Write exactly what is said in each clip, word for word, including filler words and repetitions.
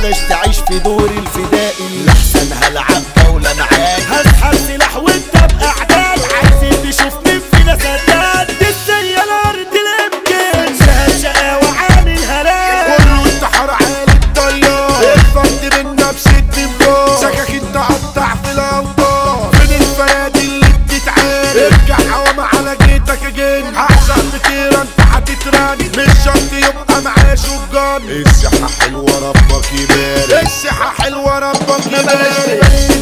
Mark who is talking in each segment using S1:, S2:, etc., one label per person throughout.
S1: بلاش تعيش في دور الفدائي، لحسن هلعب جولة معاك هسحب سلاح وانت باعداد، عايزين تشوف مين فينا سداد، ازاي الارض الامكان شهد شقاوة عامل هلاك،
S2: كله انتحار عالي الطيار، الفرد منا بست مبار، سكاكين تقطع في الاوتار، فين الفراد اللي بتتعارك، ارجع حوام على جيتك اجن، احسن بطيرة انت هتتراني، مش شرط يبقى معاه شجان، الصحة حلوة ربك يبارك، الصحة حلوة ربك يبارك.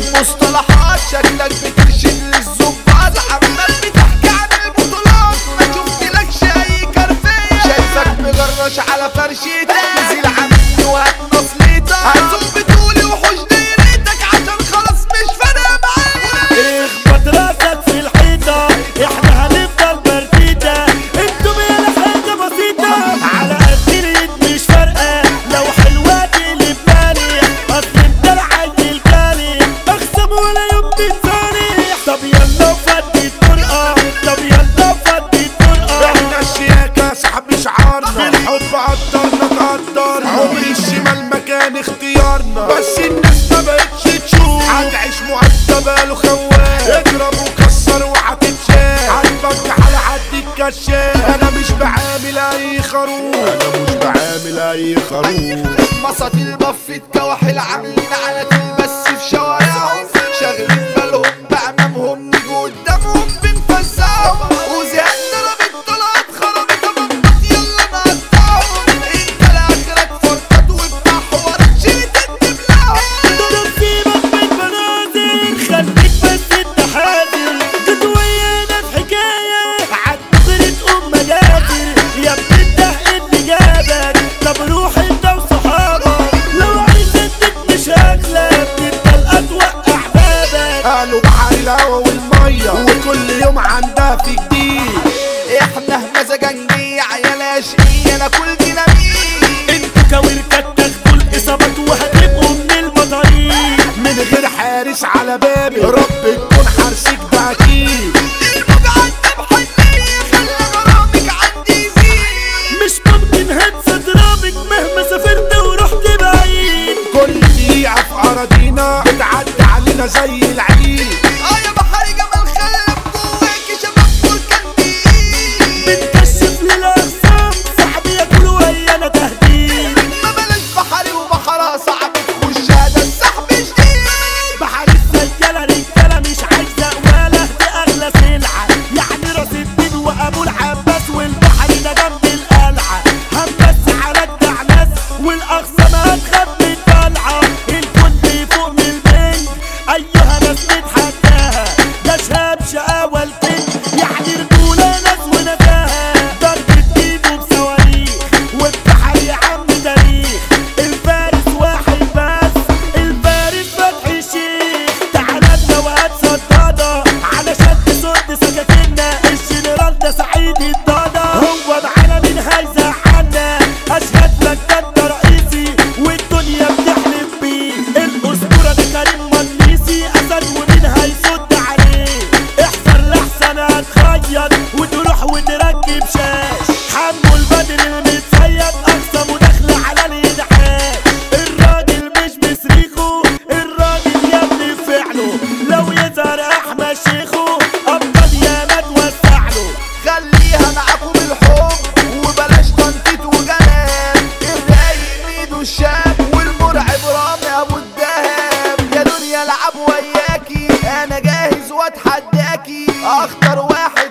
S3: مصطلحات شكلك بترشد للظباط، عمال بتحكي عن البطولات ما شفتلكش اي كرفية، شايفك مجرش على فرشيتك، نزيل عني وهات نصليتك، هتزوم بتقولي وحوش دايرتك عشان خلاص مش فارقة معايا،
S1: اخبط راسك في الحيطة احنا هنفضل برديدة، انتوا بيانا حاجة بسيطة على قد اليد مش فارقة، لو حلوة تقلب بالي اصل انت العيل الجالي، اخصم ولا يوم تتصالح، طب يلا فدي الطرقة، طب يلا فدي الطرقة،
S2: احنا الشياكة صاحب شعارنا، بالحب قدرنا تقدرنا، عمر الشمال مكان اختيارنا، بس الناس ما بقتش تشوف، هتعيش مؤدبة له خوان، اضرب وكسر وهتتشاف، هتبجح على حد الكشاف، انا مش بعامل اي خروف، انا مش بعامل اي خروف.
S3: مساطيل بفة كواحل عاملين على بس في شوارعهم، شاغلين بالهم بأمامهم نيجي قدامهم بنفزعهم، وزهقنا رمت طلعت خربت بطط يلا نقطعهم، انت لاخرك فرطات وبتاع حوارات شيت الدبلعهم،
S1: ضرب سيبك من منازل خليك بس انت حاضر، تدوينا في حكاية عالدغري تقوم مجادر، يا ابني الدهق اللي جابك، طب روح انت وصحابك، لو عايز تدي شكلك تبقى توقع بابك،
S2: قالوا بحر الهوا والمية وكل يوم عندها في جديد،
S3: احنا مزاجنجية عيال اشقية ناكل ديناميت،
S1: انتوا كويركات تاخدوا الاصابات وهتبقوا من المطاريد،
S2: من غير حارس على بابي رب تكون حارسك ده اكيد،
S3: الموجة انت محنية خلي غرامك عندي يزيد،
S1: مش ممكن هنسى ترابك مهما سافرت ورحت بعيد،
S2: كل دقيقة في أراضينا بتعدي علينا زي العيد،
S3: اه يا بحر جمال خلف جواكي شباب بركان بيه،
S1: بنكشف للأقسام صاحبي ياكل ويانا تهديد،
S3: ما بلاش بحري وبحرها صعب تخش هذا السحب جديد،
S1: بحر السجالة رجالة مش عايزة ولا دي أغلى سلعة، يعني راس الدين وأبو العباس والبحر ده جنب القلعة، هنبس على الدعناس والأقسام هتخاف من طلعة، الكل فوق من البنج أيها ناس نتحداها، ده شاب شقاوة الكنج يعني رجولة ناس ونفاها، ضربة ايده بصواريخ والبحر يا عم تاريخ، الفارس واحد بس الفارس فتحي الشيخ، تعالى لنا وهات صدادة علشان تصد سكاكينا، الجنرال ده سعيد الضادة، هو معانا مين هيزعلنا، اشهد لك ده انت رئيسي والدنيا بتحلم بيه، الاسطورة ده كريم مجلسي اسد ومين هيصد عليه، احذر لحسن هتخيط وتروح وتركب شاش، حمو البدر المتصيد اقسم وداخل على اليدعاش، الراجل مش بصريخه الراجل يا ابني فعله، لو يظهر احمد شيخه ابطال يا ما توسعله،
S3: خليها معاكم الحب وبلاش تنطيط وجنان، الرايق ميدو الشاب والمرعب رامي ابو الدهب، يا دنيا العب وياكي انا جاهز واتحداكي، اخطر واحد